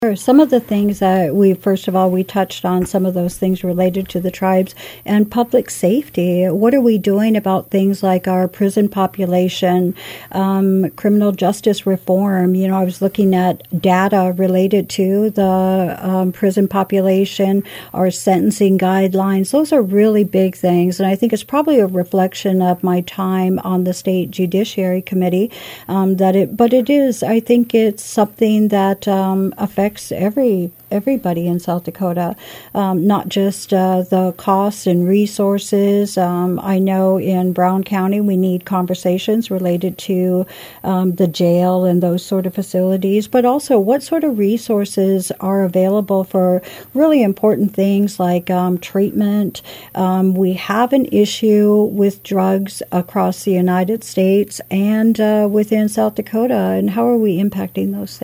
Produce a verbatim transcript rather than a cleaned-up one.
Sure. Some of the things that we, first of all, we touched on some of those things related to the tribes and public safety. What are we doing about things like our prison population, um, criminal justice reform? You know, I was looking at data related to the um, prison population, our sentencing guidelines. Those are really big things, and I think it's probably a reflection of my time on the State Judiciary Committee. Um, that it, but it is. I think it's something that um, affects every everybody in South Dakota, um, not just uh, the costs and resources. Um, I know in Brown County we need conversations related to um, the jail and those sort of facilities, but also what sort of resources are available for really important things like um, treatment. Um, we have an issue with drugs across the United States and uh, within South Dakota, and how are we impacting those things?